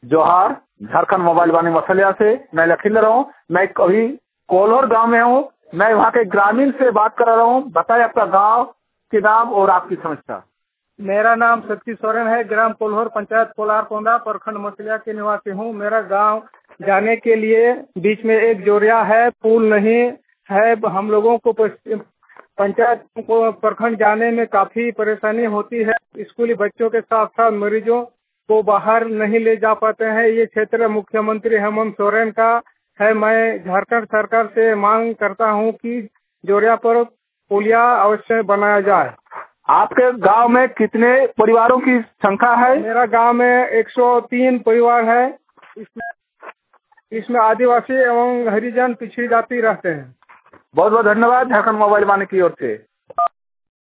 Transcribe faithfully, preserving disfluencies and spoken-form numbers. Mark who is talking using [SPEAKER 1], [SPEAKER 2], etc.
[SPEAKER 1] जोहार, झारखंड मोबाइल वाणी मसलिया से मैं लखींदर हूँ। मैं अभी कोल्होर गांव में हूँ। मैं वहाँ के ग्रामीण से बात कर रहा हूँ। बताइए आपका गांव के नाम और आपकी समस्या।
[SPEAKER 2] मेरा नाम सती सोरेन है। ग्राम कोल्होर, पंचायत कोलारकोंदा, प्रखंड मसलिया के निवासी हूँ। मेरा गांव जाने के लिए बीच में एक जोरिया है, पुल नहीं है। हम लोगों को पंचायत को प्रखंड जाने में काफी परेशानी होती है। स्कूली बच्चों के साथ साथ मरीजों को बाहर नहीं ले जा पाते हैं। ये क्षेत्र मुख्यमंत्री हेमंत सोरेन का है। मैं झारखंड सरकार से मांग करता हूँ कि जोरिया पर पुलिया अवश्य बनाया जाए।
[SPEAKER 1] आपके गांव में कितने परिवारों की संख्या है?
[SPEAKER 2] मेरा गांव में एक सौ तीन परिवार है। इसमें इसमें आदिवासी एवं हरिजन पिछड़ी जाति रहते हैं।
[SPEAKER 1] बहुत बहुत धन्यवाद झारखंड मोबाइल वाणी की ओर से।